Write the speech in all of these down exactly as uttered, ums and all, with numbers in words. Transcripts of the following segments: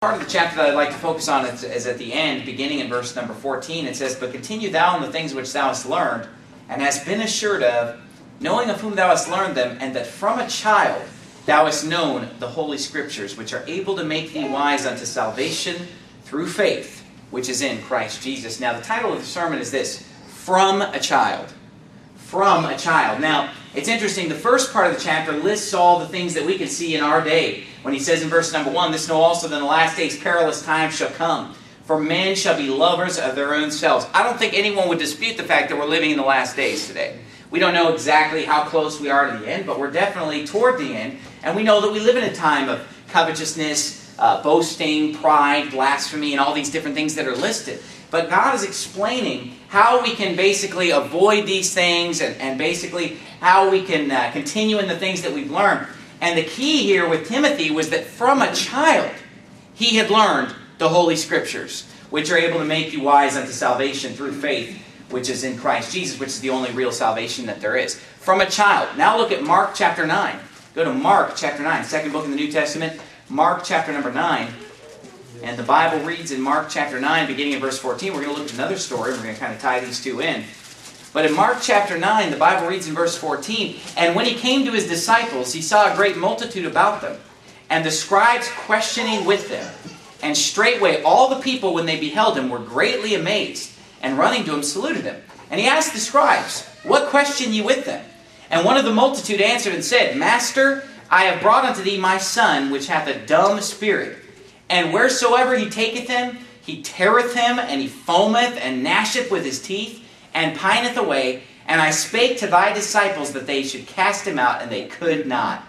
Part of the chapter that I'd like to focus on is, is at the end, beginning in verse number fourteen. It says, "But continue thou in the things which thou hast learned, and hast been assured of, knowing of whom thou hast learned them, and that from a child thou hast known the Holy Scriptures, which are able to make thee wise unto salvation through faith, which is in Christ Jesus." Now, the title of the sermon is this, From a Child. From a child. Now, it's interesting, the first part of the chapter lists all the things that we can see in our day. When he says in verse number one, "This know also that in the last days perilous times shall come, for men shall be lovers of their own selves." I don't think anyone would dispute the fact that we're living in the last days today. We don't know exactly how close we are to the end, but we're definitely toward the end. And we know that we live in a time of covetousness, uh, boasting, pride, blasphemy, and all these different things that are listed. But God is explaining how we can basically avoid these things and, and basically how we can uh, continue in the things that we've learned. And the key here with Timothy was that from a child he had learned the Holy Scriptures, which are able to make you wise unto salvation through faith, which is in Christ Jesus, which is the only real salvation that there is. From a child. Now look at Mark chapter nine. Go to Mark chapter nine, second book in the New Testament. Mark chapter number nine. And the Bible reads in Mark chapter nine, beginning in verse fourteen. We're going to look at another story. We're going to kind of tie these two in. But in Mark chapter nine, the Bible reads in verse fourteen, "And when he came to his disciples, he saw a great multitude about them, and the scribes questioning with them. And straightway all the people, when they beheld him, were greatly amazed, and running to him saluted him. And he asked the scribes, What question ye with them? And one of the multitude answered and said, Master, I have brought unto thee my son, which hath a dumb spirit. And wheresoever he taketh him, he teareth him, and he foameth, and gnasheth with his teeth, and pineth away. And I spake to thy disciples that they should cast him out, and they could not.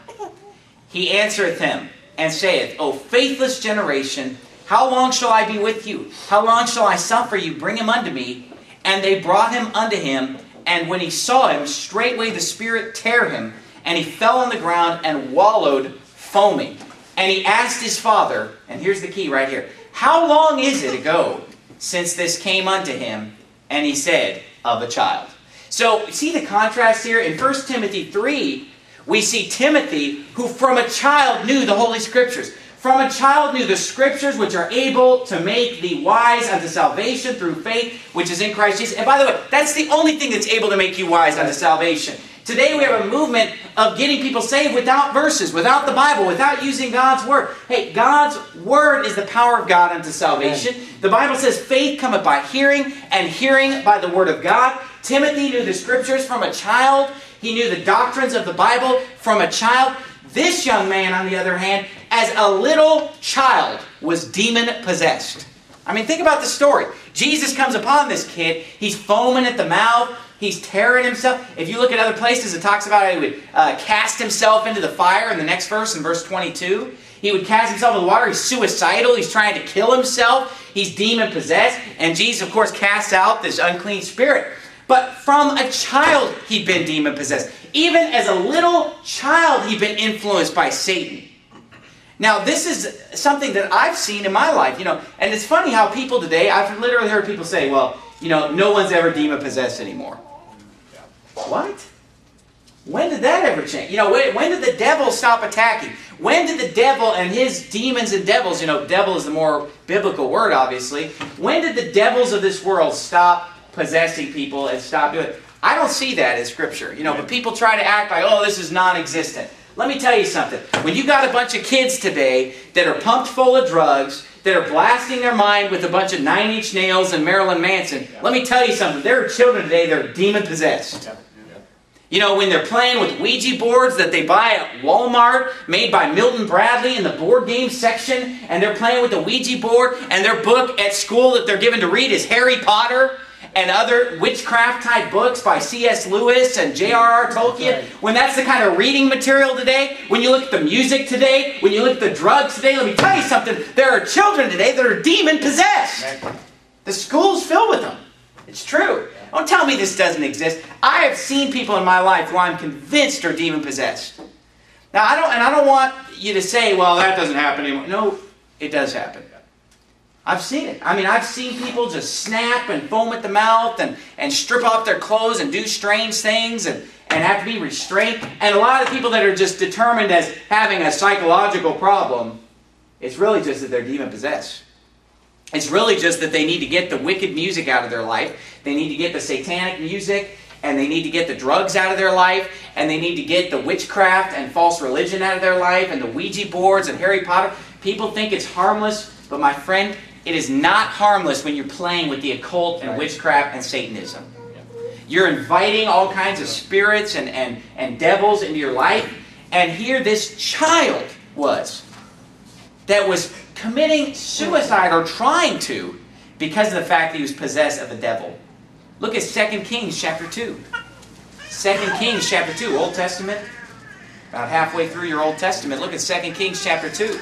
He answereth him, and saith, O faithless generation, how long shall I be with you? How long shall I suffer you? Bring him unto me. And they brought him unto him, and when he saw him, straightway the spirit tare him, and he fell on the ground and wallowed, foaming. And he asked his father, and here's the key right here, How long is it ago since this came unto him? And he said, Of a child. So, see the contrast here? In First Timothy three, we see Timothy, who from a child knew the Holy Scriptures. From a child knew the Scriptures, which are able to make thee wise unto salvation through faith, which is in Christ Jesus. And by the way, that's the only thing that's able to make you wise unto salvation. Today we have a movement of getting people saved without verses, without the Bible, without using God's Word. Hey, God's Word is the power of God unto salvation. The Bible says faith cometh by hearing, and hearing by the Word of God. Timothy knew the Scriptures from a child. He knew the doctrines of the Bible from a child. This young man, on the other hand, as a little child, was demon-possessed. I mean, think about the story. Jesus comes upon this kid. He's foaming at the mouth. He's tearing himself. If you look at other places, it talks about how he would uh, cast himself into the fire in the next verse, in verse twenty-two. He would cast himself in the water. He's suicidal. He's trying to kill himself. He's demon-possessed. And Jesus, of course, casts out this unclean spirit. But from a child, he'd been demon-possessed. Even as a little child, he'd been influenced by Satan. Now, this is something that I've seen in my life, you know, and it's funny how people today, I've literally heard people say, well, you know, no one's ever demon-possessed anymore. What? When did that ever change? You know, when, when did the devil stop attacking? When did the devil and his demons and devils, you know, devil is the more biblical word, obviously. When did the devils of this world stop possessing people and stop doing it? I don't see that in Scripture. You know, but people try to act like, oh, this is non-existent. Let me tell you something. When you got a bunch of kids today that are pumped full of drugs, that are blasting their mind with a bunch of Nine Inch Nails and Marilyn Manson, yeah. Let me tell you something. There are children today that are demon-possessed. Yeah. Yeah. You know, when they're playing with Ouija boards that they buy at Walmart, made by Milton Bradley in the board game section, and they're playing with the Ouija board, and their book at school that they're given to read is Harry Potter, and other witchcraft-type books by C S Lewis and J R R Tolkien, right. When that's the kind of reading material today, when you look at the music today, when you look at the drugs today, let me tell you something, there are children today that are demon-possessed. Right. The school's filled with them. It's true. Don't tell me this doesn't exist. I have seen people in my life who I'm convinced are demon-possessed. Now, I don't, and I don't want you to say, well, that doesn't happen anymore. No, it does happen. I've seen it. I mean, I've seen people just snap and foam at the mouth and, and strip off their clothes and do strange things and, and have to be restrained. And a lot of people that are just determined as having a psychological problem, It's really just that they're demon-possessed. It's really just that they need to get the wicked music out of their life. They need to get the satanic music, and they need to get the drugs out of their life, and they need to get the witchcraft and false religion out of their life, and the Ouija boards and Harry Potter. People think it's harmless, but my friend, it is not harmless when you're playing with the occult and witchcraft and Satanism. You're inviting all kinds of spirits and, and, and devils into your life, and here this child was that was committing suicide or trying to because of the fact that he was possessed of the devil. Look at Second Kings chapter two. Second Kings chapter two, Old Testament. About halfway through your Old Testament, look at Second Kings chapter two.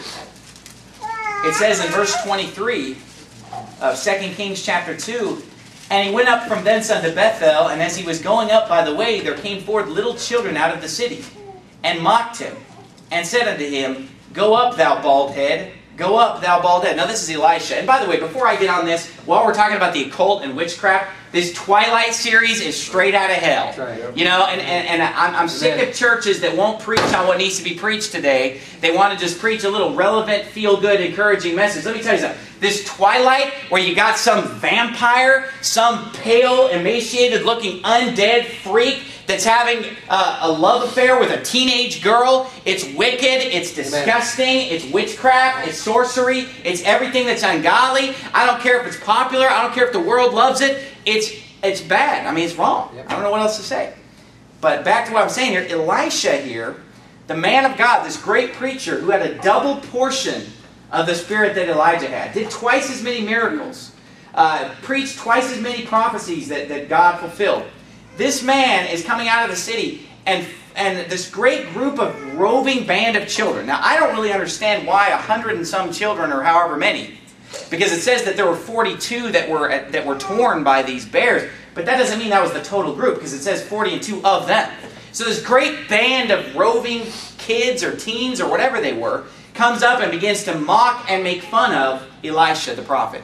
It says in verse twenty-three of Second Kings chapter two, "And he went up from thence unto Bethel, and as he was going up by the way, there came forth little children out of the city, and mocked him, and said unto him, Go up, thou bald head. Go up, thou bald head." Now this is Elisha. And by the way, before I get on this, while we're talking about the occult and witchcraft, this Twilight series is straight out of hell. Right. You know, and, and, and I'm, I'm sick of churches that won't preach on what needs to be preached today. They want to just preach a little relevant, feel-good, encouraging message. Let me tell you something. This Twilight, where you got some vampire, some pale, emaciated-looking undead freak that's having uh, a love affair with a teenage girl. It's wicked, it's disgusting, Amen. It's witchcraft, it's sorcery, it's everything that's ungodly. I don't care if it's popular, I don't care if the world loves it. It's it's bad. I mean, it's wrong. Yep. I don't know what else to say. But back to what I'm saying here, Elisha here, the man of God, this great preacher who had a double portion of the spirit that Elijah had, did twice as many miracles, uh, preached twice as many prophecies that, that God fulfilled. This man is coming out of the city, and and this great group of roving band of children. Now, I don't really understand why a hundred and some children, or however many, because it says that there were forty-two that were that were torn by these bears, but that doesn't mean that was the total group, because it says forty and two of them. So this great band of roving kids or teens or whatever they were comes up and begins to mock and make fun of Elisha the prophet.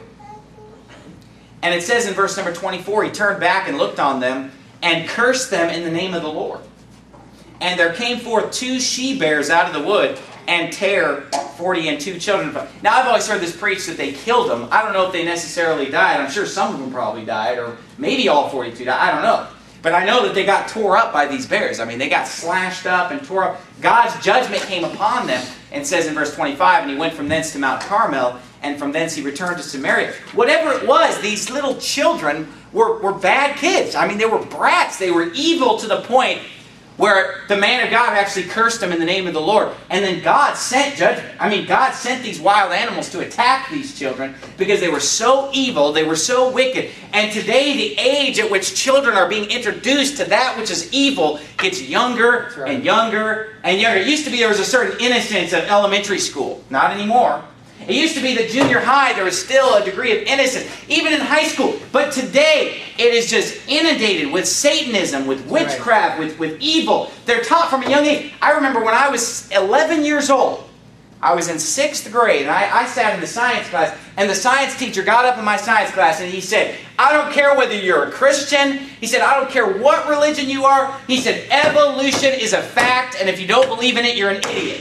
And it says in verse number twenty-four, he turned back and looked on them and cursed them in the name of the Lord. And there came forth two she-bears out of the wood, and tear forty and two children. Now, I've always heard this preached that they killed them. I don't know if they necessarily died. I'm sure some of them probably died, or maybe all forty-two died. I don't know. But I know that they got tore up by these bears. I mean, they got slashed up and tore up. God's judgment came upon them, and it says in verse twenty-five, "And he went from thence to Mount Carmel, and from thence he returned to Samaria." Whatever it was, these little children were, were bad kids. I mean, they were brats. They were evil to the point where the man of God actually cursed them in the name of the Lord. And then God sent judgment. I mean, God sent these wild animals to attack these children because they were so evil, they were so wicked. And today, the age at which children are being introduced to that which is evil gets younger right. and younger and younger. It used to be there was a certain innocence of elementary school. Not anymore. It used to be that junior high, there was still a degree of innocence, even in high school. But today, it is just inundated with Satanism, with witchcraft, right. with, with evil. They're taught from a young age. I remember when I was eleven years old, I was in sixth grade, and I, I sat in the science class, and the science teacher got up in my science class, and he said, "I don't care whether you're a Christian." He said, "I don't care what religion you are." He said, "Evolution is a fact, and if you don't believe in it, you're an idiot."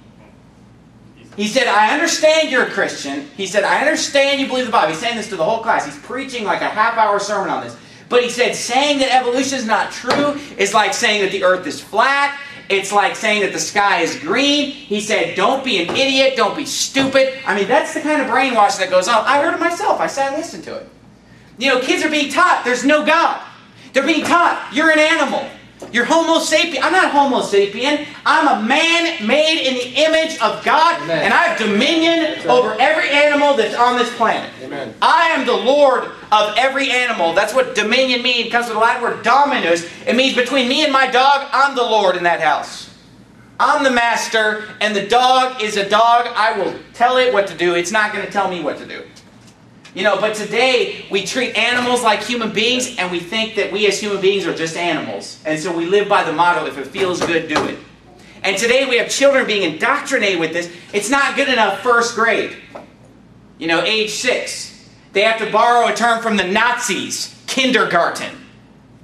He said, "I understand you're a Christian." He said, "I understand you believe the Bible." He's saying this to the whole class. He's preaching like a half-hour sermon on this. But he said, saying that evolution is not true is like saying that the earth is flat. It's like saying that the sky is green. He said, "Don't be an idiot. Don't be stupid." I mean, that's the kind of brainwashing that goes on. I heard it myself. I sat and listened to it. You know, kids are being taught there's no God. They're being taught you're an animal. You're Homo sapien. I'm not Homo sapien. I'm a man made in the image of God. Amen. And I have dominion right. over every animal that's on this planet. Amen. I am the Lord of every animal. That's what dominion means. It comes from the Latin word dominus. It means between me and my dog, I'm the Lord in that house. I'm the master, and the dog is a dog. I will tell it what to do. It's not going to tell me what to do. You know, but today we treat animals like human beings, and we think that we as human beings are just animals. And so we live by the motto, if it feels good, do it. And today we have children being indoctrinated with this. It's not good enough first grade. You know, age six. They have to borrow a term from the Nazis, kindergarten.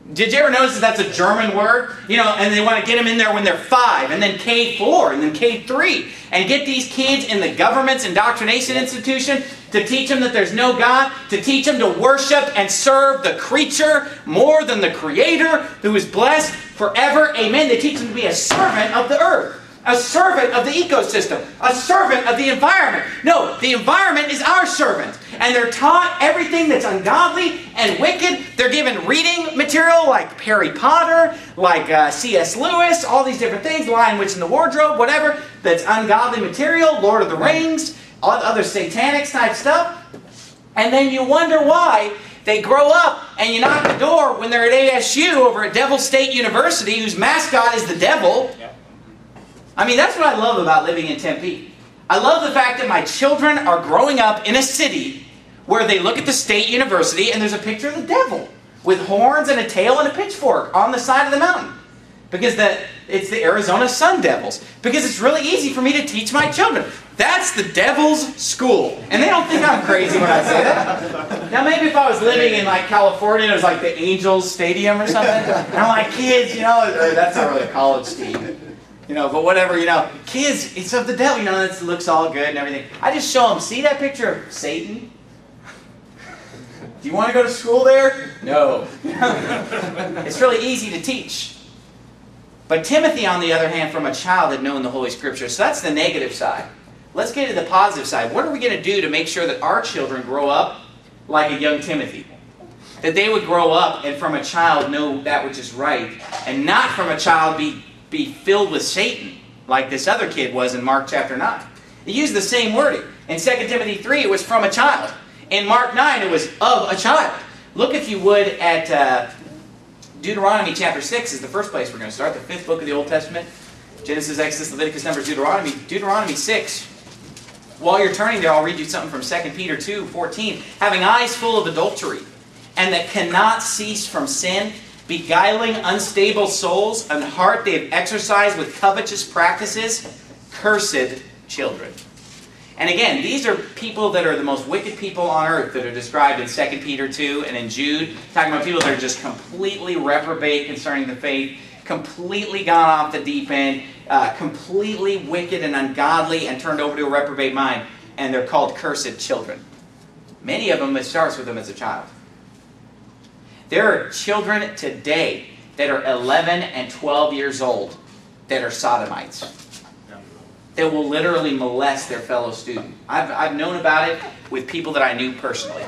Did you ever notice that that's a German word? You know, and they want to get them in there when they're five, and then K four, and then K three, and get these kids in the government's indoctrination institution to teach them that there's no God, to teach them to worship and serve the creature more than the Creator who is blessed forever. Amen. They teach them to be a servant of the earth. A servant of the ecosystem. A servant of the environment. No, the environment is our servant. And they're taught everything that's ungodly and wicked. They're given reading material like Harry Potter, like uh, C S Lewis, all these different things, Lion, Witch, and the Wardrobe, whatever, that's ungodly material, Lord of the Rings, all other satanic type stuff. And then you wonder why they grow up and you knock the door when they're at A S U over at Devil State University, whose mascot is the devil. Yep. I mean, that's what I love about living in Tempe. I love the fact that my children are growing up in a city where they look at the state university and there's a picture of the devil with horns and a tail and a pitchfork on the side of the mountain. Because the, it's the Arizona Sun Devils. Because it's really easy for me to teach my children. That's the devil's school. And they don't think I'm crazy when I say that. Now maybe if I was living in like California, it was like the Angels Stadium or something. And I'm like, kids, you know, that's not really a college team. You know, but whatever, you know, kids, it's of the devil, you know, it looks all good and everything. I just show them, see that picture of Satan? Do you want to go to school there? No. It's really easy to teach. But Timothy, on the other hand, from a child had known the Holy Scriptures. So that's the negative side. Let's get to the positive side. What are we going to do to make sure that our children grow up like a young Timothy? That they would grow up and from a child know that which is right, and not from a child be be filled with Satan, like this other kid was in Mark chapter nine. He used the same wording. In Second Timothy three, it was from a child. In Mark nine, it was of a child. Look, if you would, at uh, Deuteronomy chapter six is the first place we're going to start, the fifth book of the Old Testament. Genesis, Exodus, Leviticus, Numbers, Deuteronomy. Deuteronomy six. While you're turning there, I'll read you something from Second Peter two fourteen. Having eyes full of adultery, and that cannot cease from sin, beguiling unstable souls, and heart they have exercised with covetous practices, cursed children. And again, these are people that are the most wicked people on earth that are described in Second Peter two and in Jude. Talking about people that are just completely reprobate concerning the faith, completely gone off the deep end, uh, completely wicked and ungodly and turned over to a reprobate mind. And they're called cursed children. Many of them, it starts with them as a child. There are children today that are eleven and twelve years old that are sodomites. That will literally molest their fellow student. I've, I've known about it with people that I knew personally.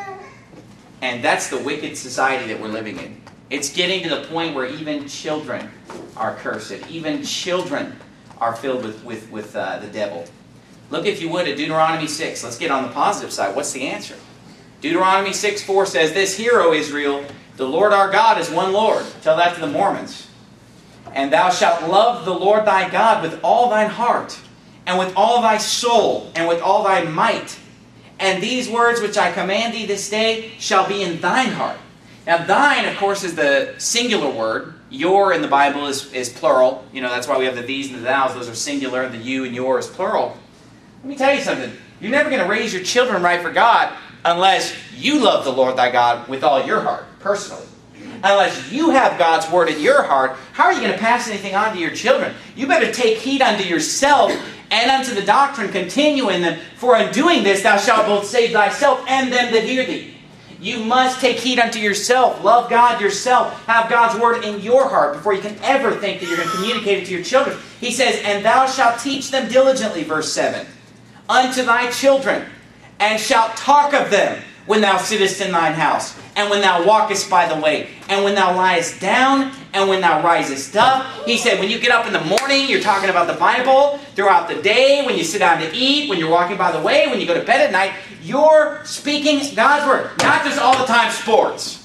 And that's the wicked society that we're living in. It's getting to the point where even children are cursed. Even children are filled with, with, with uh, the devil. Look, if you would, at Deuteronomy six. Let's get on the positive side. What's the answer? Deuteronomy six four says, "This hear, O Israel, the Lord our God is one Lord." Tell that to the Mormons. "And thou shalt love the Lord thy God with all thine heart, and with all thy soul, and with all thy might. And these words which I command thee this day shall be in thine heart." Now thine, of course, is the singular word. Your in the Bible is, is plural. You know, that's why we have the these and the thous. Those are singular, and the you and your is plural. Let me tell you something. You're never going to raise your children right for God unless you love the Lord thy God with all your heart, personally. Unless you have God's word in your heart, how are you going to pass anything on to your children? You better take heed unto yourself and unto the doctrine, continue in them. For in doing this thou shalt both save thyself and them that hear thee. You must take heed unto yourself. Love God yourself. Have God's word in your heart before you can ever think that you're going to communicate it to your children. He says, "And thou shalt teach them diligently," verse seven, "unto thy children, and shalt talk of them when thou sittest in thine house, and when thou walkest by the way, and when thou liest down, and when thou risest up." He said, when you get up in the morning, you're talking about the Bible. Throughout the day, when you sit down to eat, when you're walking by the way, when you go to bed at night, you're speaking God's word. Not just all the time sports.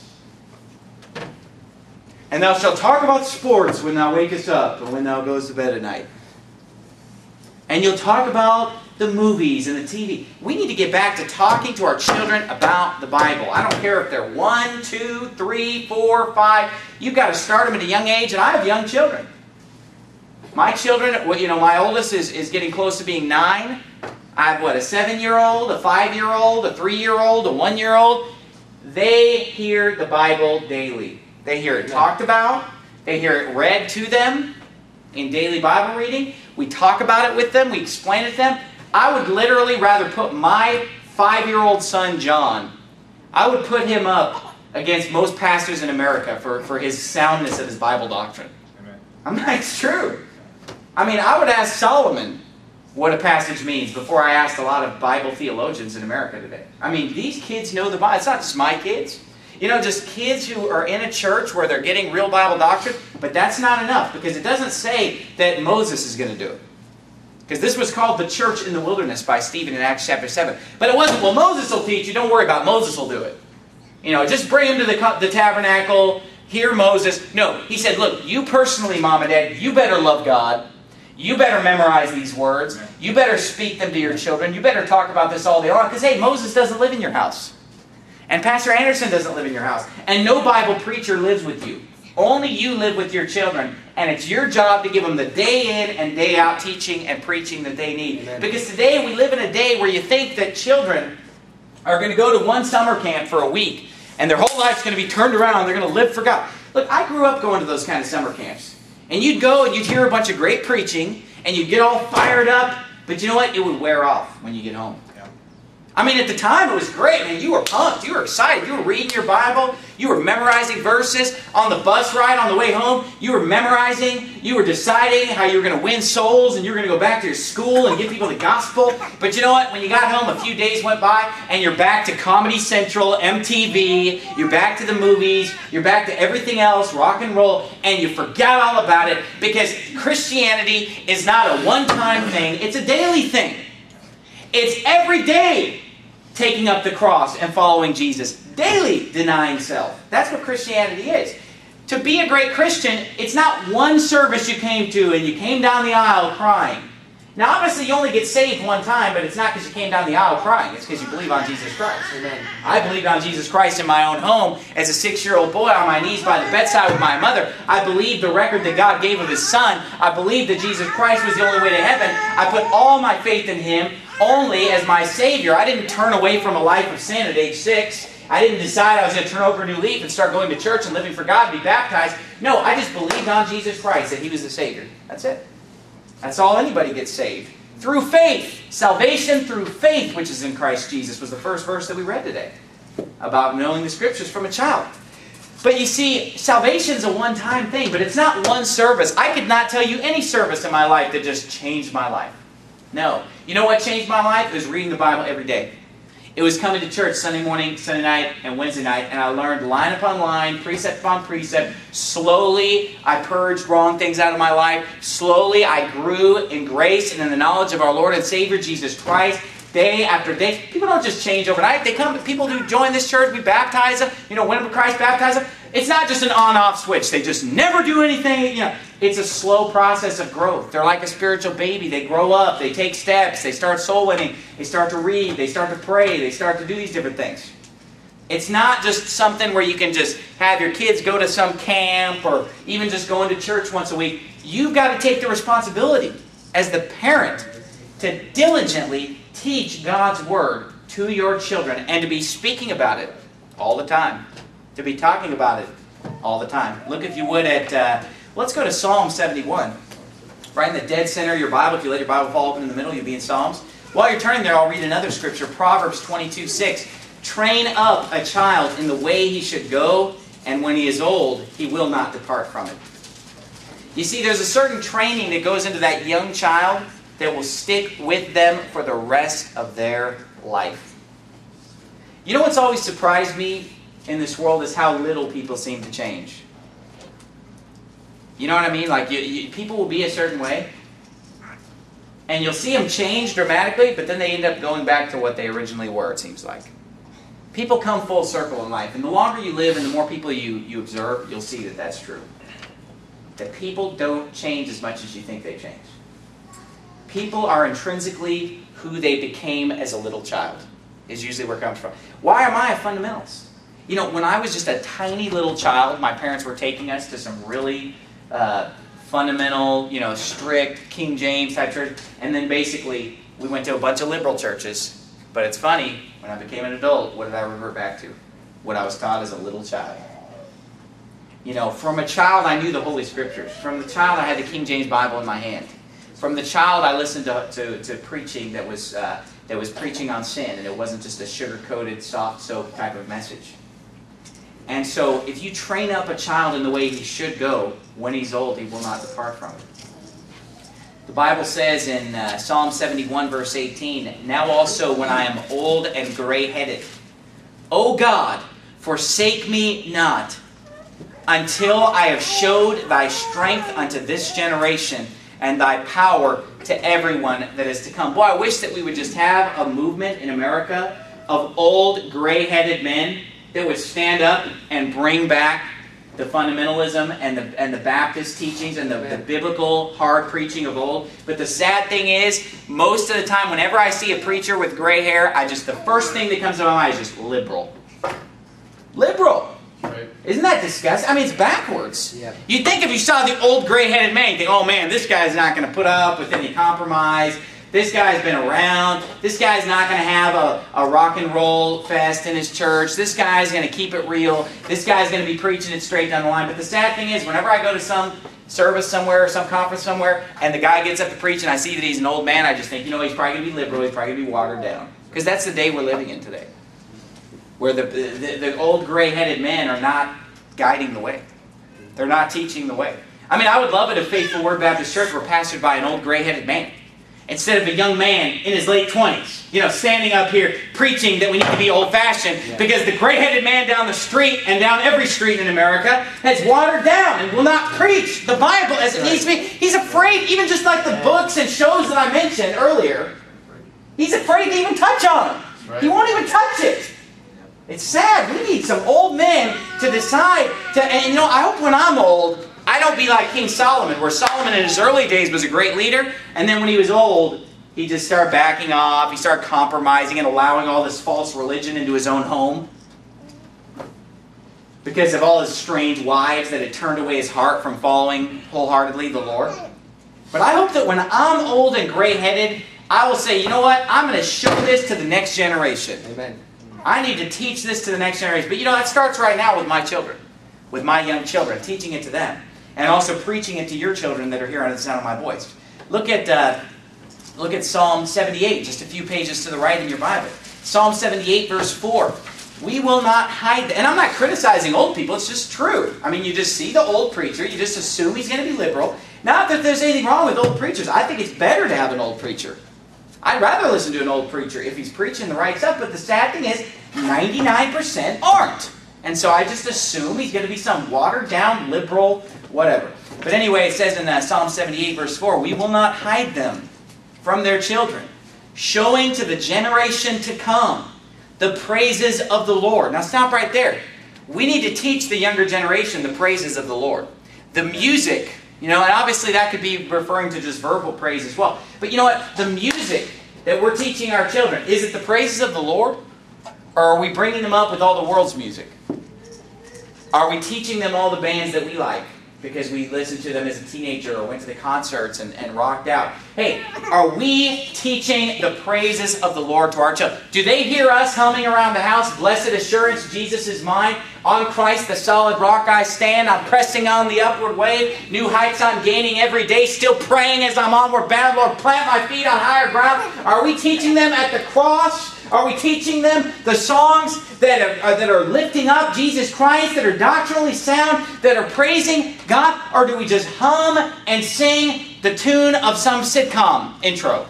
"And thou shalt talk about sports when thou wakest up, and when thou goest to bed at night." And you'll talk about the movies and the T V. We need to get back to talking to our children about the Bible. I don't care if they're one, two, three, four, five. You've got to start them at a young age, and I have young children. My children, well, you know, my oldest is, is getting close to being nine. I have, what, a seven-year-old, a five-year-old, a three-year-old, a one-year-old. They hear the Bible daily. They hear it talked about. They hear it read to them in daily Bible reading. We talk about it with them. We explain it to them. I would literally rather put my five-year-old son, John, I would put him up against most pastors in America for, for his soundness of his Bible doctrine. Amen. I'm like, it's true. I mean, I would ask Solomon what a passage means before I asked a lot of Bible theologians in America today. I mean, these kids know the Bible. It's not just my kids. You know, just kids who are in a church where they're getting real Bible doctrine, but that's not enough because it doesn't say that Moses is going to do it. Because this was called the church in the wilderness by Stephen in Acts chapter seven. But it wasn't, well, Moses will teach you. Don't worry about it. Moses will do it. You know, just bring him to the, the tabernacle. Hear Moses. No, he said, look, you personally, Mom and Dad, you better love God. You better memorize these words. You better speak them to your children. You better talk about this all day long. Because, hey, Moses doesn't live in your house. And Pastor Anderson doesn't live in your house. And no Bible preacher lives with you. Only you live with your children. And it's your job to give them the day in and day out teaching and preaching that they need. Amen. Because today we live in a day where you think that children are going to go to one summer camp for a week. And their whole life's going to be turned around. They're going to live for God. Look, I grew up going to those kind of summer camps. And you'd go and you'd hear a bunch of great preaching. And you'd get all fired up. But you know what? It would wear off when you get home. I mean, at the time, it was great. Man, you were pumped. You were excited. You were reading your Bible. You were memorizing verses. On the bus ride on the way home, you were memorizing. You were deciding how you were going to win souls and you were going to go back to your school and give people the gospel. But you know what? When you got home, a few days went by and you're back to Comedy Central, M T V. You're back to the movies. You're back to everything else, rock and roll. And you forgot all about it because Christianity is not a one-time thing. It's a daily thing. It's every day. Taking up the cross and following Jesus. Daily denying self. That's what Christianity is. To be a great Christian, it's not one service you came to and you came down the aisle crying. Now obviously you only get saved one time, but it's not because you came down the aisle crying. It's because you believe on Jesus Christ. Amen. I believed on Jesus Christ in my own home as a six-year-old boy on my knees by the bedside with my mother. I believed the record that God gave of His Son. I believed that Jesus Christ was the only way to heaven. I put all my faith in Him only as my Savior. I didn't turn away from a life of sin at age six. I didn't decide I was going to turn over a new leaf and start going to church and living for God and be baptized. No, I just believed on Jesus Christ, that He was the Savior. That's it. That's all anybody gets saved. Through faith. Salvation through faith, which is in Christ Jesus, was the first verse that we read today. About knowing the Scriptures from a child. But you see, salvation is a one-time thing, but it's not one service. I could not tell you any service in my life that just changed my life. No. You know what changed my life? It was reading the Bible every day. It was coming to church Sunday morning, Sunday night, and Wednesday night, and I learned line upon line, precept upon precept. Slowly, I purged wrong things out of my life. Slowly, I grew in grace and in the knowledge of our Lord and Savior, Jesus Christ. Day after day. People don't just change overnight. They come, people who join this church, we baptize them. You know, when Christ baptize them. It's not just an on-off switch. They just never do anything. You know, it's a slow process of growth. They're like a spiritual baby. They grow up. They take steps. They start soul winning. They start to read. They start to pray. They start to do these different things. It's not just something where you can just have your kids go to some camp or even just going to church once a week. You've got to take the responsibility as the parent to diligently teach God's Word to your children and to be speaking about it all the time. To be talking about it all the time. Look, if you would, at, uh, let's go to Psalm seventy-one. Right in the dead center of your Bible. If you let your Bible fall open in the middle, you'll be in Psalms. While you're turning there, I'll read another scripture. Proverbs twenty-two six. Train up a child in the way he should go, and when he is old, he will not depart from it. You see, there's a certain training that goes into that young child that will stick with them for the rest of their life. You know what's always surprised me in this world is how little people seem to change. You know what I mean? Like, you, you, people will be a certain way, and you'll see them change dramatically, but then they end up going back to what they originally were, it seems like. People come full circle in life, and the longer you live and the more people you, you observe, you'll see that that's true. That people don't change as much as you think they change. People are intrinsically who they became as a little child, is usually where it comes from. Why am I a fundamentalist? You know, when I was just a tiny little child, my parents were taking us to some really uh, fundamental, you know, strict King James type church, and then basically we went to a bunch of liberal churches. But it's funny, when I became an adult, what did I revert back to? What I was taught as a little child. You know, from a child I knew the Holy Scriptures. From the child I had the King James Bible in my hand. From the child I listened to, to, to preaching that was, uh, that was preaching on sin, and it wasn't just a sugar-coated, soft soap type of message. And so if you train up a child in the way he should go, when he's old, he will not depart from it. The Bible says in uh, Psalm seventy-one, verse eighteen, "Now also when I am old and gray-headed, O God, forsake me not, until I have showed thy strength unto this generation, and thy power to everyone that is to come." Boy, I wish that we would just have a movement in America of old, gray-headed men that would stand up and bring back the fundamentalism and the and the Baptist teachings and the, the biblical hard preaching of old. But the sad thing is, most of the time, whenever I see a preacher with gray hair, I just the first thing that comes to my mind is just liberal. Liberal. Right. Isn't that disgusting? I mean, it's backwards. Yeah. You'd think if you saw the old gray-headed man, you'd think, oh man, this guy's not going to put up with any compromise. This guy's been around. This guy's not going to have a, a rock and roll fest in his church. This guy's going to keep it real. This guy's going to be preaching it straight down the line. But the sad thing is, whenever I go to some service somewhere or some conference somewhere, and the guy gets up to preach and I see that he's an old man, I just think, you know, he's probably going to be liberal. He's probably going to be watered down. Because that's the day we're living in today. Where the, the, the old gray-headed men are not guiding the way. They're not teaching the way. I mean, I would love it if Faithful Word Baptist Church were pastored by an old gray-headed man, instead of a young man in his late twenties, you know, standing up here preaching that we need to be old-fashioned, yeah. Because the gray-headed man down the street and down every street in America has watered down and will not preach the Bible as it needs to be. He's afraid, even just like the books and shows that I mentioned earlier, he's afraid to even touch on them. Right. He won't even touch it. It's sad. We need some old men to decide to, and you know, I hope when I'm old, I don't be like King Solomon, where Solomon in his early days was a great leader, and then when he was old, he just started backing off, he started compromising and allowing all this false religion into his own home. Because of all his strange wives that had turned away his heart from following wholeheartedly the Lord. But I hope that when I'm old and gray-headed, I will say, you know what, I'm going to show this to the next generation. Amen. I need to teach this to the next generation. But you know, that starts right now with my children, with my young children, teaching it to them. And also preaching it to your children that are here under the sound of my voice. Look at, uh, look at Psalm seventy-eight, just a few pages to the right in your Bible. Psalm seventy-eight, verse four. We will not hide, and I'm not criticizing old people, it's just true. I mean, you just see the old preacher, you just assume he's going to be liberal. Not that there's anything wrong with old preachers. I think it's better to have an old preacher. I'd rather listen to an old preacher if he's preaching the right stuff, but the sad thing is, ninety-nine percent aren't. And so I just assume he's going to be some watered-down, liberal, whatever. But anyway, it says in uh, Psalm seventy-eight, verse four, we will not hide them from their children, showing to the generation to come the praises of the Lord. Now stop right there. We need to teach the younger generation the praises of the Lord. The music, you know, and obviously that could be referring to just verbal praise as well. But you know what? The music that we're teaching our children, is it the praises of the Lord? Or are we bringing them up with all the world's music? Are we teaching them all the bands that we like because we listened to them as a teenager or went to the concerts and, and rocked out? Hey, are we teaching the praises of the Lord to our children? Do they hear us humming around the house, blessed assurance, Jesus is mine, on Christ the solid rock I stand, I'm pressing on the upward way, new heights I'm gaining every day, still praying as I'm onward bound, Lord, plant my feet on higher ground? Are we teaching them at the cross? Are we teaching them the songs that are, that are lifting up Jesus Christ, that are doctrinally sound, that are praising God? Or do we just hum and sing the tune of some sitcom intro?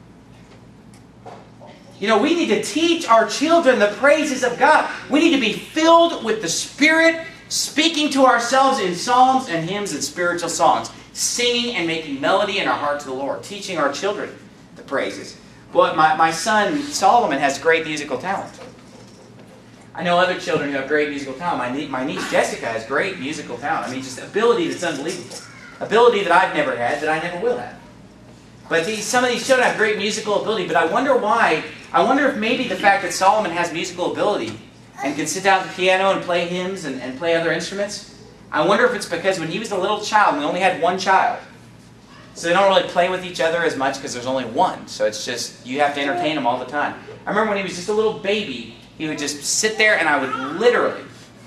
You know, we need to teach our children the praises of God. We need to be filled with the Spirit, speaking to ourselves in psalms and hymns and spiritual songs, singing and making melody in our heart to the Lord, teaching our children the praises. Well, my, my son Solomon has great musical talent. I know other children who have great musical talent. My, nie- my niece Jessica has great musical talent. I mean, just ability that's unbelievable. Ability that I've never had, that I never will have. But these, some of these children have great musical ability, but I wonder why. I wonder if maybe the fact that Solomon has musical ability and can sit down at the piano and play hymns and, and play other instruments, I wonder if it's because when he was a little child, and we only had one child, so they don't really play with each other as much because there's only one. So it's just, you have to entertain them all the time. I remember when he was just a little baby, he would just sit there and I would literally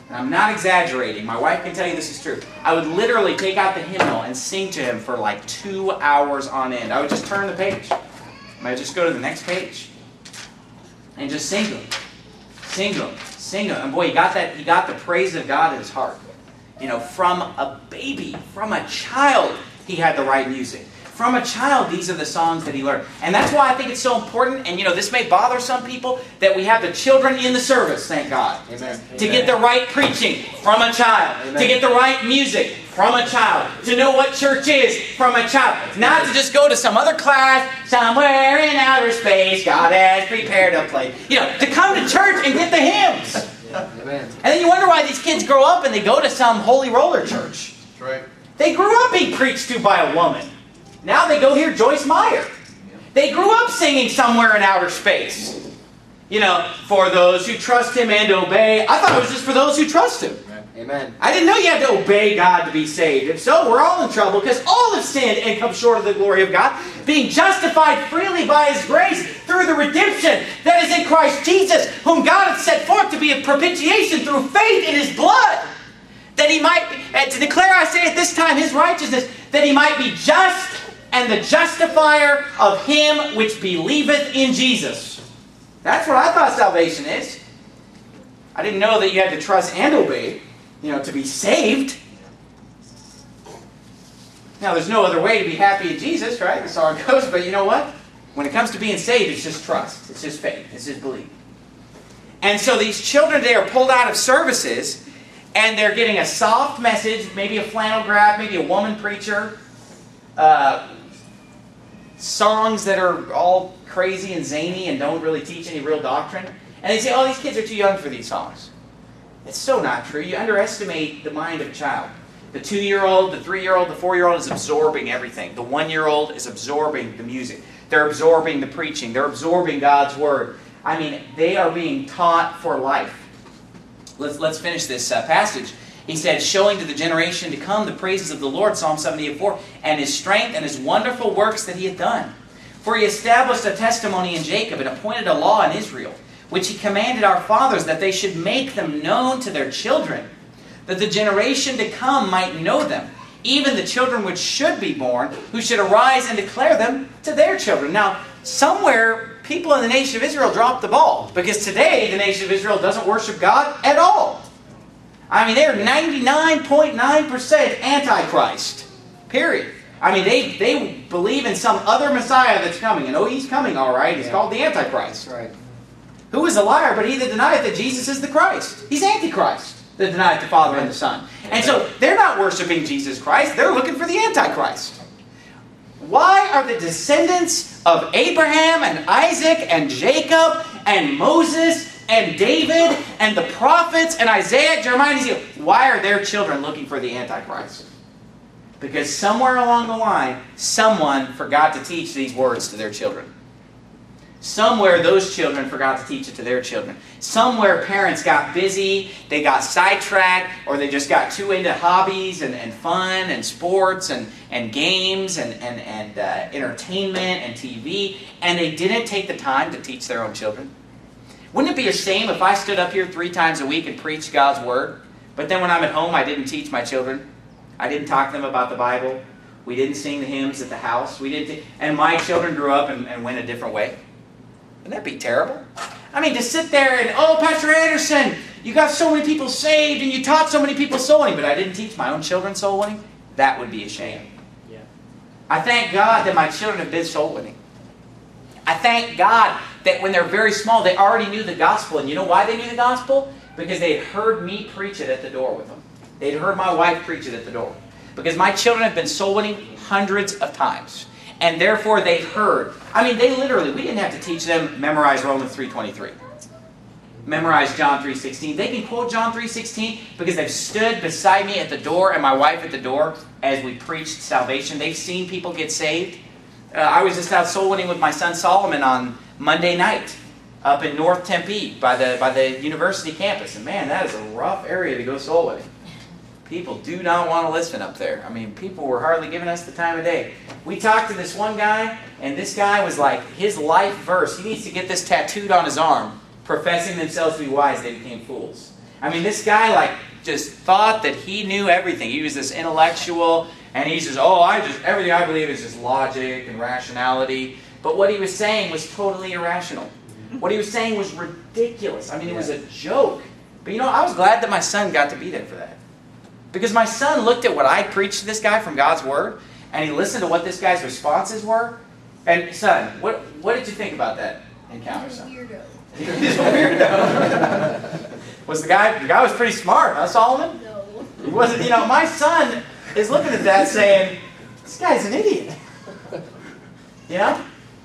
And I'm not exaggerating. My wife can tell you this is true. I would literally take out the hymnal and sing to him for like two hours on end. I would just turn the page. I would just go to the next page. And just sing to him. Sing to him. Sing to him. And boy, he got that, he got the praise of God in his heart. You know, from a baby, from a child, he had the right music. From a child, these are the songs that he learned. And that's why I think it's so important, and you know, this may bother some people, that we have the children in the service, thank God. Amen. To get the right preaching from a child. Amen. To get the right music from a child. To know what church is from a child. Not to just go to some other class, somewhere in outer space, God has prepared a place. You know, to come to church and get the hymns. Amen. And then you wonder why these kids grow up and they go to some holy roller church. That's right. They grew up being preached to by a woman. Now they go hear Joyce Meyer. They grew up singing somewhere in outer space. You know, for those who trust Him and obey. I thought it was just for those who trust Him. Amen. I didn't know you had to obey God to be saved. If so, we're all in trouble because all have sinned and come short of the glory of God, being justified freely by His grace through the redemption that is in Christ Jesus, whom God hath set forth to be a propitiation through faith in His blood, that He might, and to declare, I say at this time, His righteousness, that He might be just and the justifier of him which believeth in Jesus. That's what I thought salvation is. I didn't know that you had to trust and obey, you know, to be saved. Now, there's no other way to be happy in Jesus, right? That's how it goes. But you know what? When it comes to being saved, it's just trust. It's just faith. It's just belief. And so these children today are pulled out of services, and they're getting a soft message, maybe a flannel graph, maybe a woman preacher, uh, songs that are all crazy and zany and don't really teach any real doctrine. And they say, oh, these kids are too young for these songs. It's so not true. You underestimate the mind of a child. The two-year-old, the three-year-old, the four-year-old is absorbing everything. The one-year-old is absorbing the music. They're absorbing the preaching. They're absorbing God's Word. I mean, they are being taught for life. Let's, let's finish this uh, passage. He said, showing to the generation to come the praises of the Lord, Psalm seventy-eight four, and His strength and His wonderful works that He hath done. For He established a testimony in Jacob and appointed a law in Israel, which He commanded our fathers that they should make them known to their children, that the generation to come might know them, even the children which should be born, who should arise and declare them to their children. Now, somewhere, people in the nation of Israel dropped the ball, because today the nation of Israel doesn't worship God at all. I mean, they're ninety-nine point nine percent Antichrist. Period. I mean, they, they believe in some other Messiah that's coming. And oh, He's coming, all right. He's yeah. called the Antichrist. That's right. Who is a liar, but he that denieth that Jesus is the Christ. He's Antichrist that denieth the Father and the Son. And so, they're not worshiping Jesus Christ. They're looking for the Antichrist. Why are the descendants of Abraham and Isaac and Jacob and Moses and David and the prophets and Isaiah, Jeremiah, and Ezekiel, why are their children looking for the Antichrist? Because somewhere along the line, someone forgot to teach these words to their children. Somewhere those children forgot to teach it to their children. Somewhere parents got busy, they got sidetracked, or they just got too into hobbies and, and fun and sports and, and games and, and, and uh, entertainment and T V, and they didn't take the time to teach their own children. Wouldn't it be a shame if I stood up here three times a week and preached God's Word, but then when I'm at home I didn't teach my children? I didn't talk to them about the Bible. We didn't sing the hymns at the house. We didn't, and my children grew up and, and went a different way. Wouldn't that be terrible? I mean, to sit there and, oh, Pastor Anderson, you got so many people saved and you taught so many people soul winning, but I didn't teach my own children soul winning? That would be a shame. Yeah. I thank God that my children have been soul winning. I thank God that when they're very small, they already knew the gospel. And you know why they knew the gospel? Because they had heard me preach it at the door with them. They'd heard my wife preach it at the door. Because my children have been soul winning hundreds of times. And therefore they've heard. I mean, they literally, we didn't have to teach them memorize Romans three twenty-three. Memorize John three sixteen. They can quote John three sixteen because they've stood beside me at the door and my wife at the door as we preached salvation. They've seen people get saved. Uh, I was just out soul winning with my son Solomon on Monday night up in North Tempe by the by the university campus. And man, that is a rough area to go soul winning. People do not want to listen up there. I mean, people were hardly giving us the time of day. We talked to this one guy, and this guy was like, his life verse, he needs to get this tattooed on his arm. Professing themselves to be wise, they became fools. I mean, this guy like just thought that he knew everything. He was this intellectual, and he says, "Oh, I just everything I believe is just logic and rationality." But what he was saying was totally irrational. What he was saying was ridiculous. I mean, it was a joke. But you know, I was glad that my son got to be there for that. Because my son looked at what I preached to this guy from God's Word, and he listened to what this guy's responses were. And son, what what did you think about that encounter, son? Weirdo. He's a weirdo. Was the guy, the guy was pretty smart, huh, Solomon? No. He wasn't, you know, my son is looking at that saying, this guy's an idiot. You know?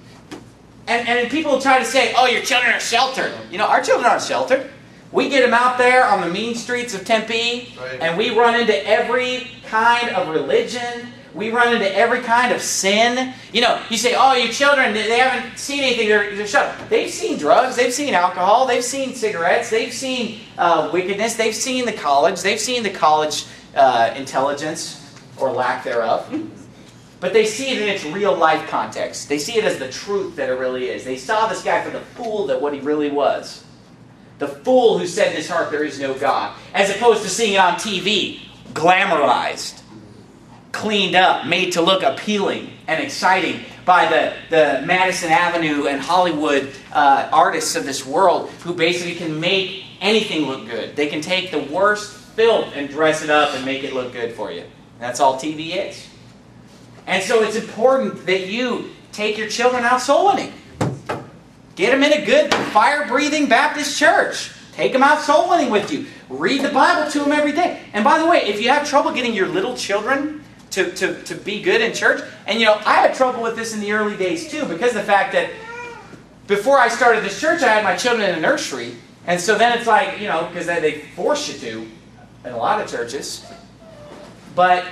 And, and people try to say, oh, your children are sheltered. You know, our children aren't sheltered. We get them out there on the mean streets of Tempe, right. and we run into every kind of religion. We run into every kind of sin. You know, you say, oh, your children, they haven't seen anything. They're, they're shut up. They've seen drugs. They've seen alcohol. They've seen cigarettes. They've seen uh, wickedness. They've seen the college. They've seen the college uh, intelligence, or lack thereof. But they see it in its real life context. They see it as the truth that it really is. They saw this guy for the fool that what he really was. The fool who said in his heart there is no God. As opposed to seeing it on T V, glamorized, cleaned up, made to look appealing and exciting by the, the Madison Avenue and Hollywood uh, artists of this world who basically can make anything look good. They can take the worst filth and dress it up and make it look good for you. That's all T V is. And so it's important that you take your children out soul winning. Get them in a good, fire-breathing Baptist church. Take them out soul winning with you. Read the Bible to them every day. And by the way, if you have trouble getting your little children to, to, to be good in church, and you know, I had trouble with this in the early days too, because of the fact that before I started this church, I had my children in a nursery. And so then it's like, you know, because they force you to in a lot of churches. But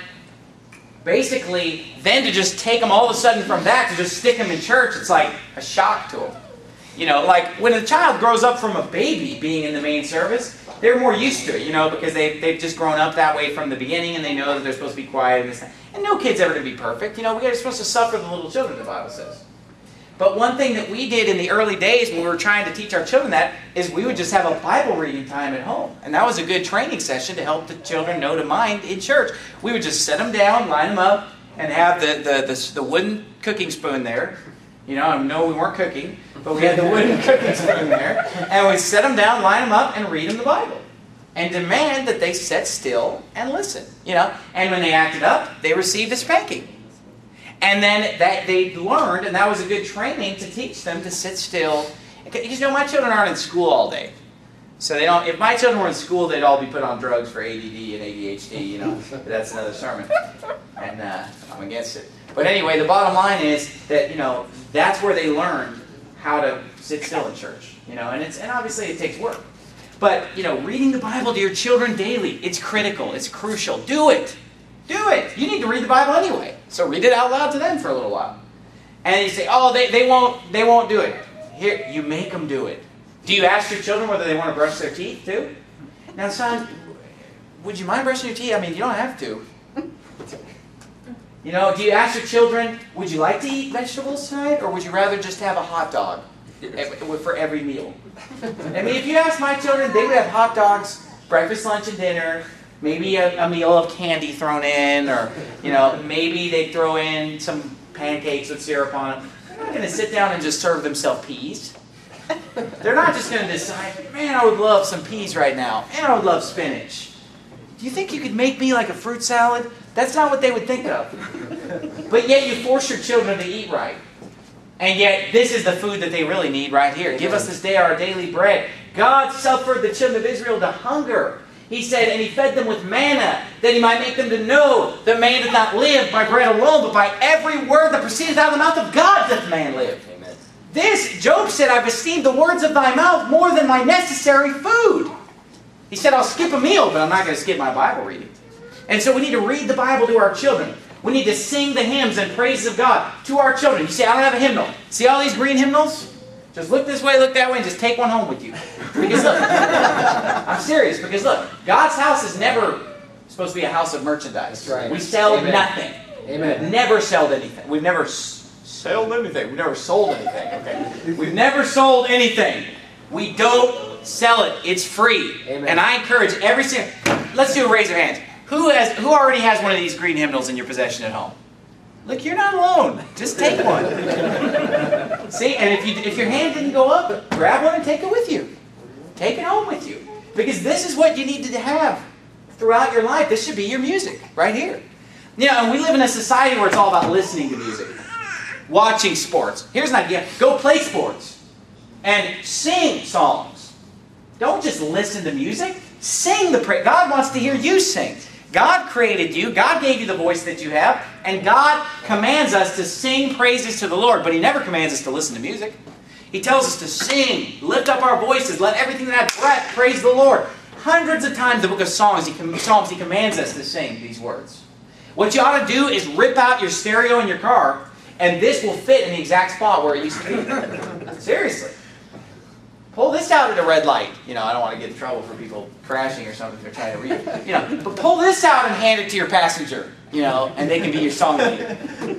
basically, then to just take them all of a sudden from that to just stick them in church, it's like a shock to them. You know, like when a child grows up from a baby being in the main service, they're more used to it, you know, because they've, they've just grown up that way from the beginning, and they know that they're supposed to be quiet and this. And no kid's ever going to be perfect. You know, we're supposed to suffer the little children, the Bible says. But one thing that we did in the early days when we were trying to teach our children that is we would just have a Bible reading time at home. And that was a good training session to help the children know to mind in church. We would just set them down, line them up, and have the, the, the, the wooden cooking spoon there. You know, I know we weren't cooking, but we had the wooden cooking spoon there. And we'd set them down, line them up, and read them the Bible. And demand that they sit still and listen. You know, and when they acted up, they received a spanking. And then that they learned, and that was a good training to teach them to sit still. Because you know, my children aren't in school all day. So they don't. If my children were in school, they'd all be put on drugs for A D D and A D H D, you know. But that's another sermon. And uh, I'm against it. But anyway, the bottom line is that, you know, that's where they learned how to sit still in church. You know, and it's and obviously it takes work. But, you know, reading the Bible to your children daily, it's critical, it's crucial. Do it. Do it. You need to read the Bible anyway. So read it out loud to them for a little while. And you say, oh, they, they won't they won't do it. Here, you make them do it. Do you ask your children whether they want to brush their teeth too? Now, son, would you mind brushing your teeth? I mean, you don't have to. You know, do you ask your children, would you like to eat vegetables tonight? Or would you rather just have a hot dog for every meal? I mean, if you ask my children, they would have hot dogs, breakfast, lunch, and dinner. Maybe a, a meal of candy thrown in, or, you know, maybe they throw in some pancakes with syrup on them. They're not going to sit down and just serve themselves peas. They're not just going to decide, man, I would love some peas right now. Man, I would love spinach. Do you think you could make me like a fruit salad? That's not what they would think of. But yet you force your children to eat right. And yet this is the food that they really need right here. Give us this day our daily bread. God suffered the children of Israel to hunger. He said, and He fed them with manna, that He might make them to know that man does not live by bread alone, but by every word that proceedeth out of the mouth of God doth man live. Amen. This, Job said, I've esteemed the words of thy mouth more than my necessary food. He said, I'll skip a meal, but I'm not going to skip my Bible reading. And so we need to read the Bible to our children. We need to sing the hymns and praises of God to our children. You say, I don't have a hymnal. See all these green hymnals? Just look this way, look that way, and just take one home with you. Because look, I'm serious, because look, God's house is never supposed to be a house of merchandise. Right. We sell Amen. nothing. Amen. Never sold anything. We've never s- sold anything. We've never sold anything. Okay. We've never sold anything. We don't Sell it. It's free. Amen. And I encourage every single... Let's do a raise of hands. Who has? Who already has one of these green hymnals in your possession at home? Look, you're not alone. Just take one. See, and if you if your hand didn't go up, grab one and take it with you. Take it home with you. Because this is what you need to have throughout your life. This should be your music right here. You know, and we live in a society where it's all about listening to music. Watching sports. Here's an idea. Go play sports. And sing songs. Don't just listen to music. Sing the praise. God wants to hear you sing. God created you. God gave you the voice that you have. And God commands us to sing praises to the Lord. But He never commands us to listen to music. He tells us to sing. Lift up our voices. Let everything that has breath praise the Lord. Hundreds of times in the book of Psalms, he, Psalms, he commands us to sing these words. What you ought to do is rip out your stereo in your car, and this will fit in the exact spot where it used to be. Seriously. Pull this out at a red light. You know, I don't want to get in trouble for people crashing or something if they're trying to read. You know, but pull this out and hand it to your passenger. You know, and they can be your song leader.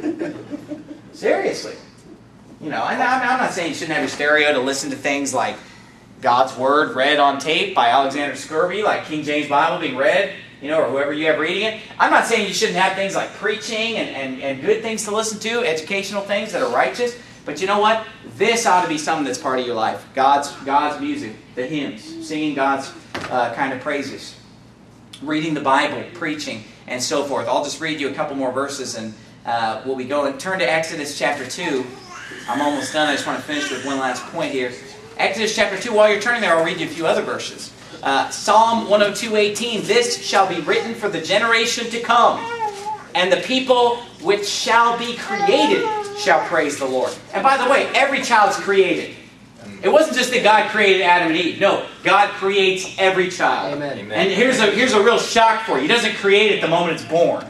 Seriously. You know, and I'm, I'm not saying you shouldn't have your stereo to listen to things like God's Word read on tape by Alexander Scurvy, like King James Bible being read, you know, or whoever you have reading it. I'm not saying you shouldn't have things like preaching and, and, and good things to listen to, educational things that are righteous. But you know what? This ought to be something that's part of your life. God's God's music, the hymns, singing God's uh, kind of praises, reading the Bible, preaching, and so forth. I'll just read you a couple more verses, and uh, we'll be going. Turn to Exodus chapter two. I'm almost done. I just want to finish with one last point here. Exodus chapter two. While you're turning there, I'll read you a few other verses. Uh, Psalm one oh two, eighteen. This shall be written for the generation to come, and the people which shall be created shall praise the Lord. And by the way, every child's created. It wasn't just that God created Adam and Eve. No, God creates every child. Amen. Amen. And here's a here's a real shock for you. He doesn't create it the moment it's born.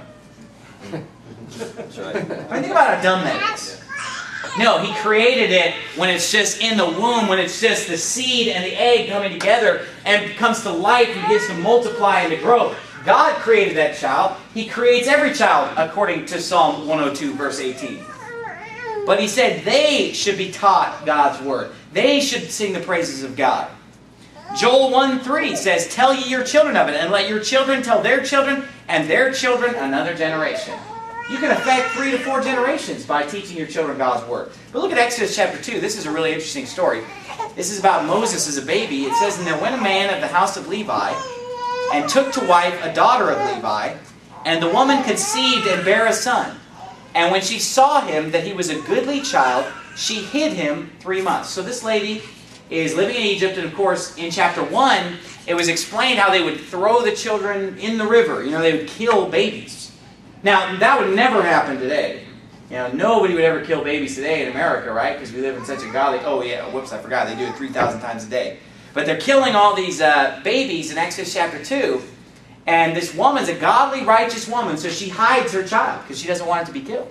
That's right. I mean, think about how dumb that is. No, He created it when it's just in the womb, when it's just the seed and the egg coming together and comes to life and begins to multiply and to grow. God created that child. He creates every child, according to Psalm one oh two, verse eighteen. But He said they should be taught God's Word. They should sing the praises of God. Joel one three says, tell ye your children of it, and let your children tell their children, and their children another generation. You can affect three to four generations by teaching your children God's Word. But look at Exodus chapter two. This is a really interesting story. This is about Moses as a baby. It says, and there went a man of the house of Levi, and took to wife a daughter of Levi, and the woman conceived and bare a son. And when she saw him, that he was a goodly child, she hid him three months. So this lady is living in Egypt, and of course, in chapter one, it was explained how they would throw the children in the river. You know, they would kill babies. Now, that would never happen today. You know, nobody would ever kill babies today in America, right? Because we live in such a godly... Oh, yeah, whoops, I forgot. They do it three thousand times a day. But they're killing all these uh, babies in Exodus chapter two. And this woman's a godly, righteous woman, so she hides her child because she doesn't want it to be killed.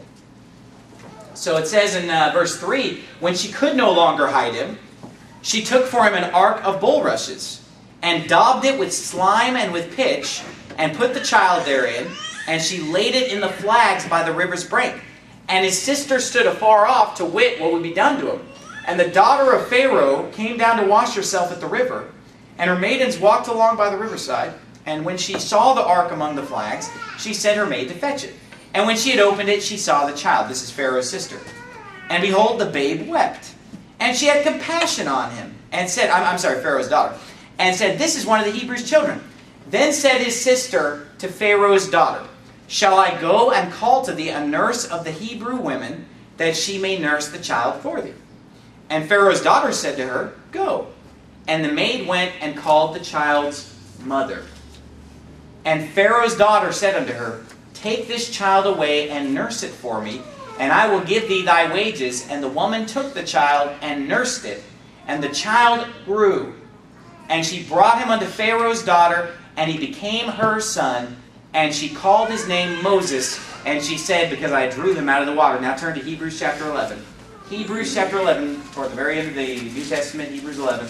So it says in uh, verse three, when she could no longer hide him, she took for him an ark of bulrushes, and daubed it with slime and with pitch, and put the child therein, and she laid it in the flags by the river's brink. And his sister stood afar off to wit what would be done to him. And the daughter of Pharaoh came down to wash herself at the river, and her maidens walked along by the riverside. And when she saw the ark among the flags, she sent her maid to fetch it. And when she had opened it, she saw the child. This is Pharaoh's sister. And behold, the babe wept. And she had compassion on him, and said, I'm, I'm sorry, Pharaoh's daughter, and said, this is one of the Hebrews' children. Then said his sister to Pharaoh's daughter, shall I go and call to thee a nurse of the Hebrew women, that she may nurse the child for thee? And Pharaoh's daughter said to her, go. And the maid went and called the child's mother. And Pharaoh's daughter said unto her, take this child away and nurse it for me, and I will give thee thy wages. And the woman took the child and nursed it, and the child grew. And she brought him unto Pharaoh's daughter, and he became her son. And she called his name Moses, and she said, because I drew him out of the water. Now turn to Hebrews chapter eleven. Hebrews chapter eleven, toward the very end of the New Testament, Hebrews eleven.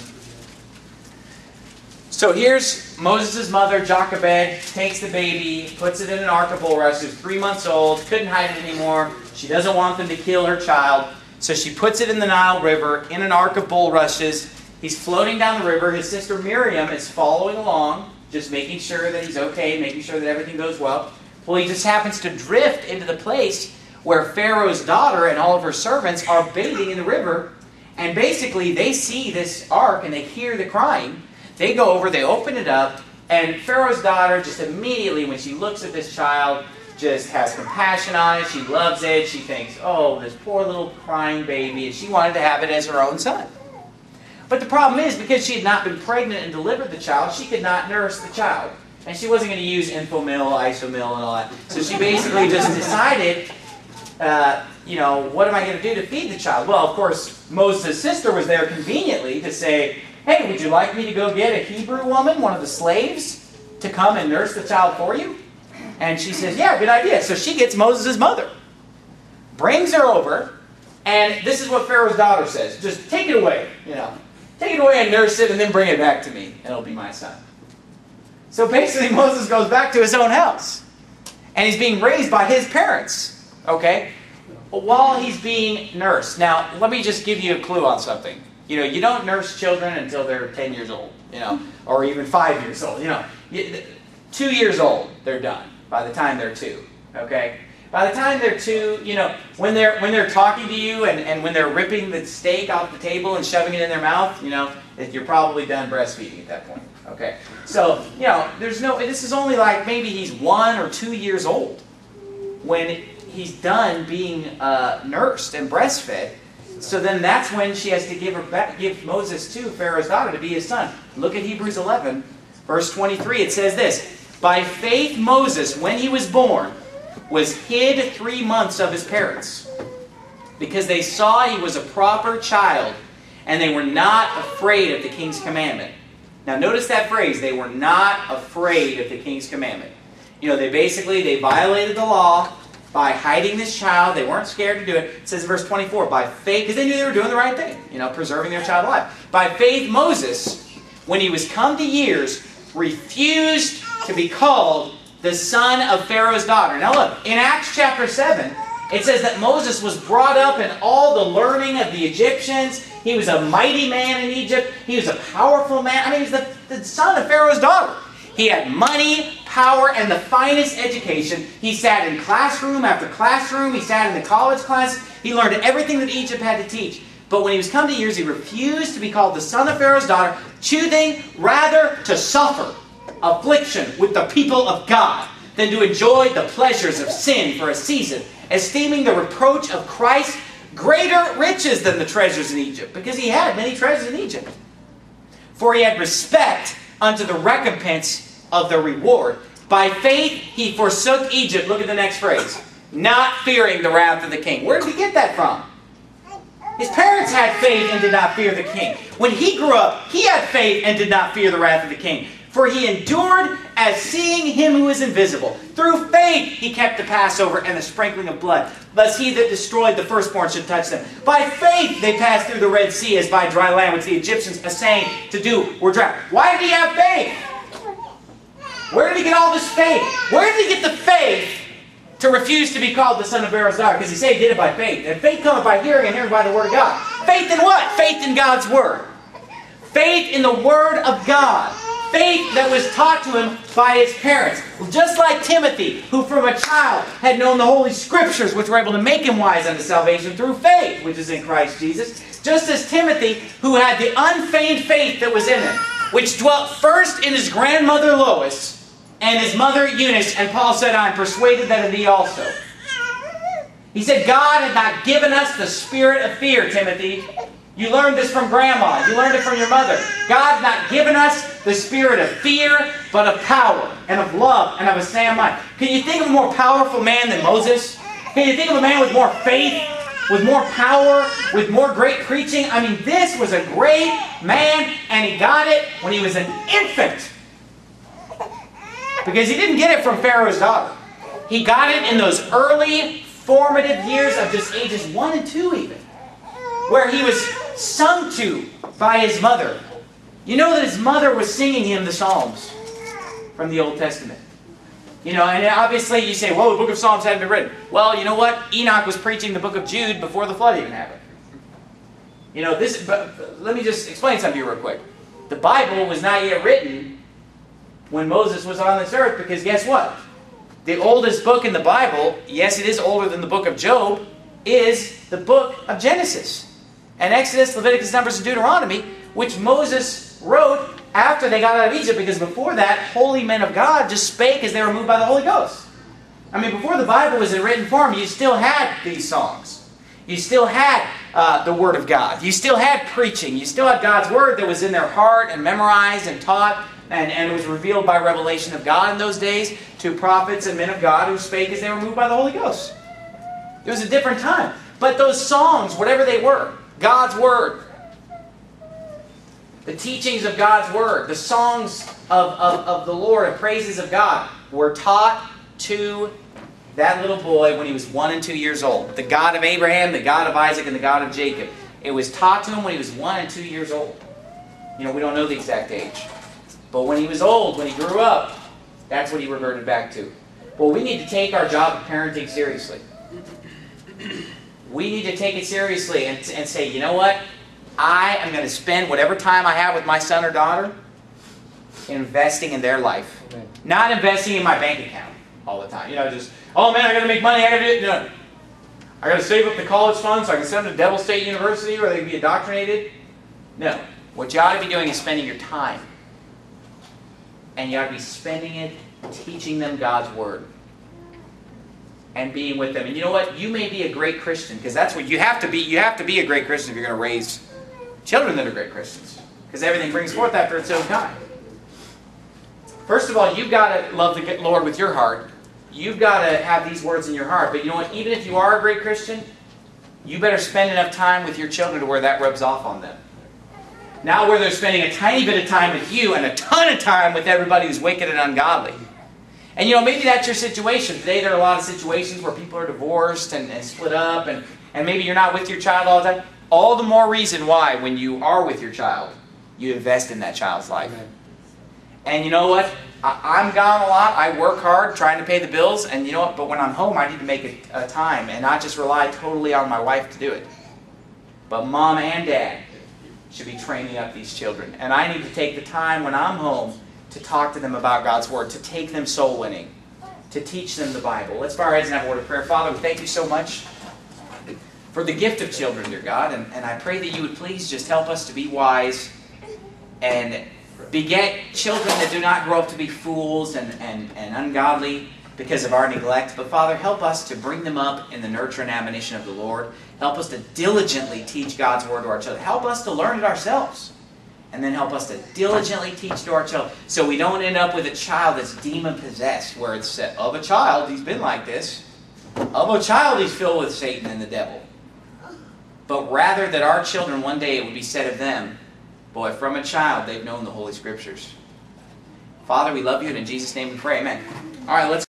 So here's Moses' mother, Jochebed, takes the baby, puts it in an ark of bulrushes, three months old, couldn't hide it anymore. She doesn't want them to kill her child. So she puts it in the Nile River, in an ark of bulrushes, He's floating down the river. His sister Miriam is following along, just making sure that he's okay, making sure that everything goes well. Well, he just happens to drift into the place where Pharaoh's daughter and all of her servants are bathing in the river. And basically, they see this ark and they hear the crying. They go over, they open it up, and Pharaoh's daughter just immediately, when she looks at this child, just has compassion on it. She loves it. She thinks, oh, this poor little crying baby. And she wanted to have it as her own son. But the problem is, because she had not been pregnant and delivered the child, she could not nurse the child. And she wasn't going to use Infomil, Isomil, and all that. So she basically just decided, uh, you know, what am I going to do to feed the child? Well, of course, Moses' sister was there conveniently to say, hey, would you like me to go get a Hebrew woman, one of the slaves, to come and nurse the child for you? And she says, yeah, good idea. So she gets Moses' mother, brings her over, and this is what Pharaoh's daughter says. Just take it away, you know. Take it away and nurse it, and then bring it back to me, and it'll be my son. So basically, Moses goes back to his own house. And he's being raised by his parents, okay? While he's being nursed. Now, let me just give you a clue on something. You know, you don't nurse children until they're ten years old, you know, or even five years old. You know, two years old, they're done by the time they're two, okay? By the time they're two, you know, when they're when they're talking to you and, and when they're ripping the steak off the table and shoving it in their mouth, you know, you're probably done breastfeeding at that point. Okay, so, you know, there's no, this is only like maybe he's one or two years old when he's done being uh, nursed and breastfed. So then that's when she has to give her back, give Moses to Pharaoh's daughter to be his son. Look at Hebrews eleven, verse twenty-three. It says this, by faith Moses, when he was born, was hid three months of his parents, because they saw he was a proper child, and they were not afraid of the king's commandment. Now notice that phrase, they were not afraid of the king's commandment. You know, they basically, they violated the law by hiding this child. They weren't scared to do it. It says in verse twenty-four, by faith, because they knew they were doing the right thing, you know, preserving their child alive. By faith Moses, when he was come to years, refused to be called the son of Pharaoh's daughter. Now look, in Acts chapter seven, it says that Moses was brought up in all the learning of the Egyptians. He was a mighty man in Egypt. He was a powerful man. I mean, he was the, the son of Pharaoh's daughter. He had money, power, and the finest education. He sat in classroom after classroom. He sat in the college class. He learned everything that Egypt had to teach. But when he was come to years, he refused to be called the son of Pharaoh's daughter, choosing rather to suffer affliction with the people of God than to enjoy the pleasures of sin for a season, esteeming the reproach of Christ greater riches than the treasures in Egypt, because he had many treasures in Egypt. For he had respect unto the recompense of the reward. By faith he forsook Egypt. Look at the next phrase. Not fearing the wrath of the king. Where did he get that from? His parents had faith and did not fear the king. When he grew up, he had faith and did not fear the wrath of the king. For he endured as seeing him who is invisible. Through faith he kept the Passover and the sprinkling of blood, lest he that destroyed the firstborn should touch them. By faith they passed through the Red Sea as by dry land, which the Egyptians assaying to do were drowned. Why did he have faith? Where did he get all this faith? Where did he get the faith to refuse to be called the son of Pharaoh's daughter? Because he said he did it by faith. And faith cometh by hearing, and hearing by the word of God. Faith in what? Faith in God's word. Faith in the word of God. Faith that was taught to him by his parents. Just like Timothy, who from a child had known the Holy Scriptures, which were able to make him wise unto salvation through faith, which is in Christ Jesus. Just as Timothy, who had the unfeigned faith that was in him, which dwelt first in his grandmother Lois and his mother Eunice, and Paul said, I am persuaded that in thee also. He said, God had not given us the spirit of fear, Timothy. You learned this from grandma. You learned it from your mother. God has not given us the spirit of fear, but of power, and of love, and of a sound mind. Can you think of a more powerful man than Moses? Can you think of a man with more faith, with more power, with more great preaching? I mean, this was a great man, and he got it when he was an infant. Because he didn't get it from Pharaoh's daughter. He got it in those early formative years of just ages one and two even, where he was sung to by his mother. You know that his mother was singing him the Psalms from the Old Testament. You know, and obviously you say, well, the book of Psalms hadn't been written. Well, you know what? Enoch was preaching the book of Jude before the flood even happened. You know, this. But let me just explain something to you real quick. The Bible was not yet written when Moses was on this earth, because guess what? The oldest book in the Bible, yes, it is older than the book of Job, is the book of Genesis. And Exodus, Leviticus, Numbers, and Deuteronomy, which Moses wrote after they got out of Egypt, because before that, holy men of God just spake as they were moved by the Holy Ghost. I mean, before the Bible was in written form, you still had these songs. You still had uh, the Word of God. You still had preaching. You still had God's Word that was in their heart and memorized and taught, and, and it was revealed by revelation of God in those days to prophets and men of God who spake as they were moved by the Holy Ghost. It was a different time. But those songs, whatever they were, God's Word, the teachings of God's Word, the songs of, of, of the Lord and praises of God were taught to that little boy when he was one and two years old. The God of Abraham, the God of Isaac, and the God of Jacob. It was taught to him when he was one and two years old. You know, we don't know the exact age. But when he was old, when he grew up, that's what he reverted back to. Well, we need to take our job of parenting seriously. We need to take it seriously and, and say, you know what? I am going to spend whatever time I have with my son or daughter investing in their life. Okay. Not investing in my bank account all the time. You know, just, oh man, I got to make money. I got to do it. No. I got to save up the college fund so I can send them to Devil State University where they can be indoctrinated. No. What you ought to be doing is spending your time. And you ought to be spending it teaching them God's Word. And being with them. And you know what? You may be a great Christian, because that's what you have to be. You have to be a great Christian if you're going to raise children that are great Christians. Because everything brings forth after its own kind. First of all, you've got to love the Lord with your heart. You've got to have these words in your heart. But you know what? Even if you are a great Christian, you better spend enough time with your children to where that rubs off on them. Not where they're spending a tiny bit of time with you and a ton of time with everybody who's wicked and ungodly. And you know, maybe that's your situation. Today there are a lot of situations where people are divorced and, and split up, and, and maybe you're not with your child all the time. All the more reason why, when you are with your child, you invest in that child's life. Amen. And you know what? I, I'm gone a lot. I work hard trying to pay the bills, and you know what? But when I'm home, I need to make a, a time and not just rely totally on my wife to do it. But mom and dad should be training up these children. And I need to take the time when I'm home to talk to them about God's Word, to take them soul winning, to teach them the Bible. Let's bow our heads and have a word of prayer. Father, we thank you so much for the gift of children, dear God, and, and I pray that you would please just help us to be wise and beget children that do not grow up to be fools and, and, and ungodly because of our neglect. But Father, help us to bring them up in the nurture and admonition of the Lord. Help us to diligently teach God's Word to our children. Help us to learn it ourselves. And then help us to diligently teach to our children, so we don't end up with a child that's demon-possessed, where it's said, of a child, he's been like this. Of a child, he's filled with Satan and the devil. But rather that our children, one day it would be said of them, boy, from a child, they've known the Holy Scriptures. Father, we love you, and in Jesus' name we pray, amen. All right, let's